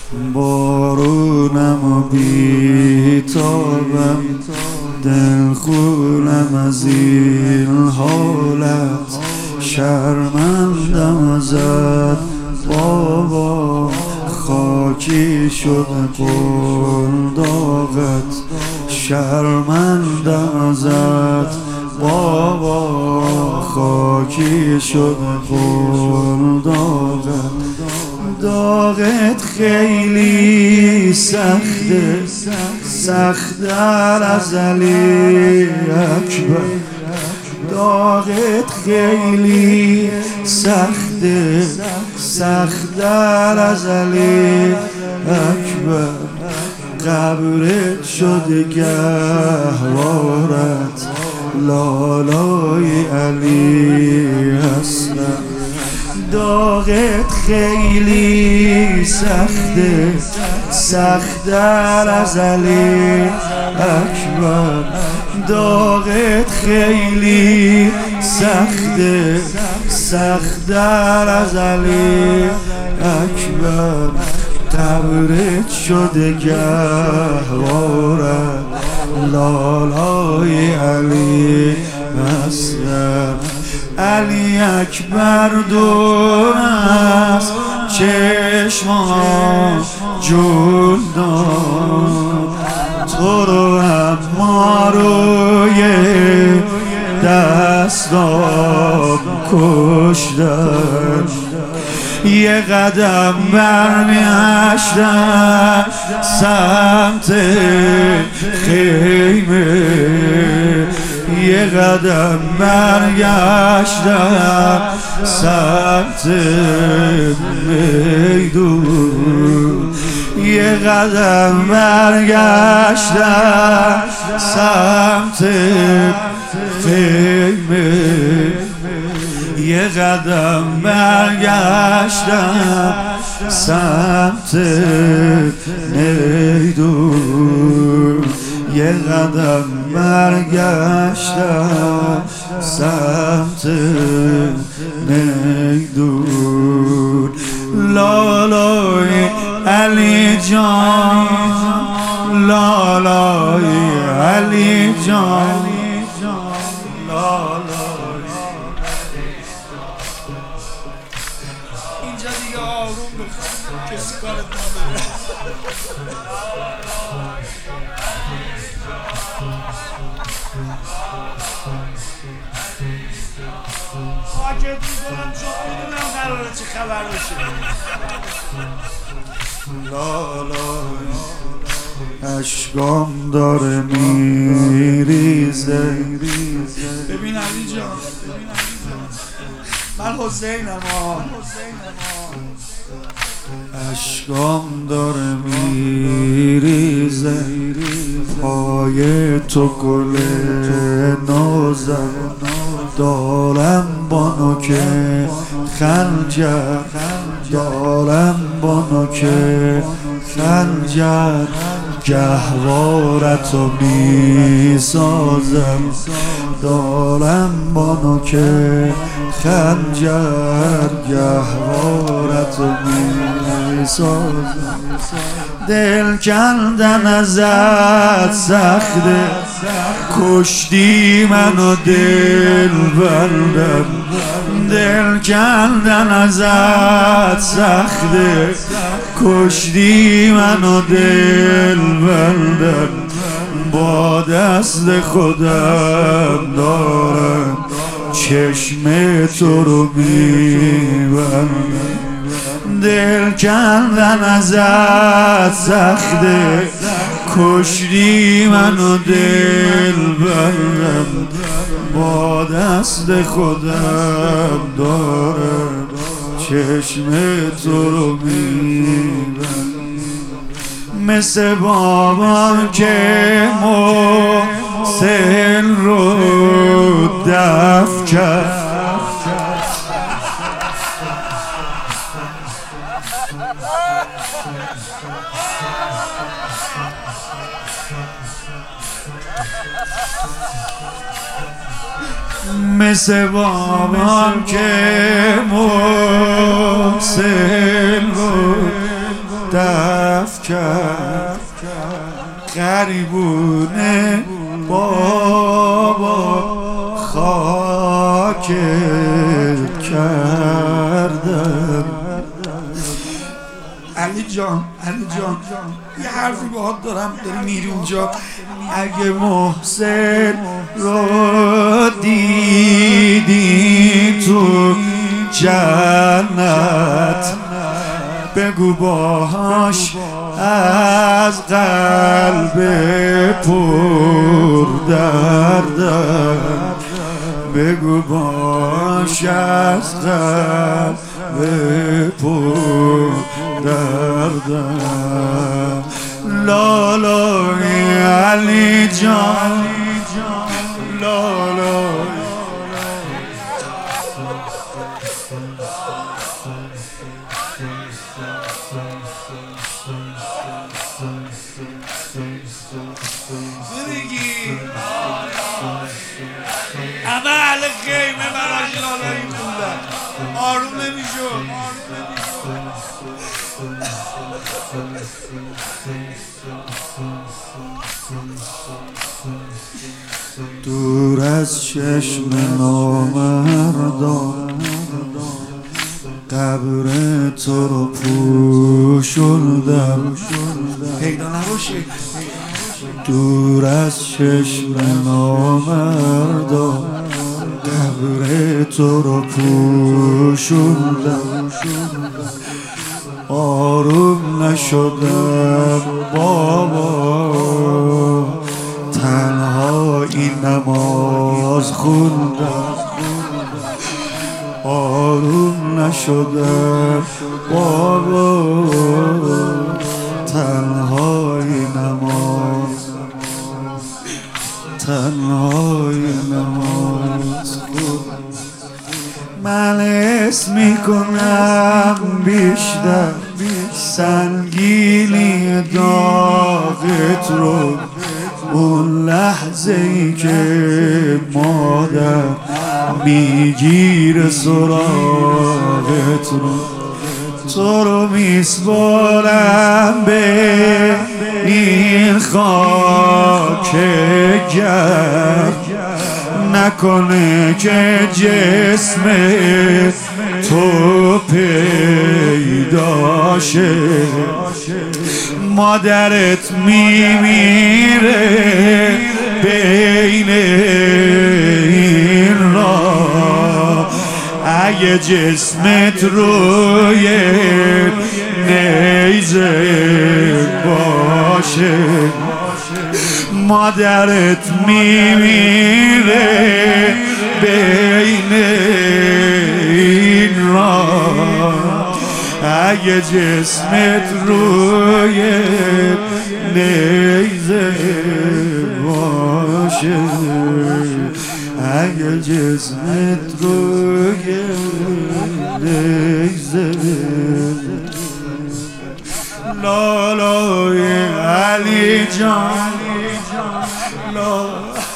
بارونم و بیتابم، دل خونم از این حالت، شرمندم ازت بابا، خاکی شد قنداقت، شرمندم ازت بابا، خاکی شد قنداقت. داغت خیلی سخته، سخت‌تر از علی اکبر. داغت خیلی سخته، سخت‌تر از علی اکبر. قبرت شده گهوارت، لالای علی اصغر. داغت خیلی سخته، سخت‌تر از علی اکبر. داغت خیلی سخته، سخت‌تر از علی اکبر. قبرت شده گهوارت، لالای علی اصغر. علی اکبر دور است چشمان جون داد، تو رو اما روی دستام کشتن. یه قدم برمیگشتم سمت خیمه، یه قدم برگشتم سمت میدون، یه قدم برگشتم سمت خیمه، یه قدم برگشتم سمت میدون، یه قدم برگشتم سمت میدون. لالای علی جان، لالای علی جان، اینجا دیگه آروم بخواه کسی کارت نداره. پاکت میکنم چون میدونم قراره چه خبر بشه. لالای اشکام داره میریزه. ببین علی جان، من حسینم ها، اشکام داره میریزه. پای تو گل نازم دارم با نوک خنجر، دارم با نوک خنجر. گهوارتو میسازم، دارم با نوک خنجر. گهوارتو میسازم. دل کندن ازت سخته، کشتی منو دل بردم. دل کندن ازت سخته، کشتی منو دل بردم. با دست خودم دارم چشم تو رو میبندم. دل کندن ازت سخته، کشتی منو دل بردم. با دست خودم دارم چشم تو رو میبندم. مثل بابام که محسن رو دفن کرد، مثل بابام که محسن رو دفع کرد غریبونه بابا خاک کردم. علی جان یه حرفی باهات دارم، داری میری اونجا. اگه محسن رو دیدی تو جنت بگو باهاش از قلب پر دردم، بگو باهاش از قلب پر دردم. لالای علی جان لالای همه اهل خیمه براش لالایی خوندن، آروم نمیشد. دور از چشم نامردان قبر تو رو پوشوندم، پیدا نباشه. دور از چشم نامردان قبر تو رو پوشوندم، آروم نشدم بابا تنها این نماز خوندم، آروم نشدم بابا تنها این نماز، تنها این نماز خوندم. من اسم میکنم بیشتر سنگینی داغت رو، اون لحظه ای که مادر میگیره سراغت رو، تو رو میسپارم به این خاک گرد، نکنه که جسم تو پیدا شه، مادرت میمیره بین این راه، اگه جسمت روی نیزه باشه، مادرت میمیره بین این راه، اگه جسمت روی نیزه باشه، اگه جسمت روی نیزه. لالای علی جان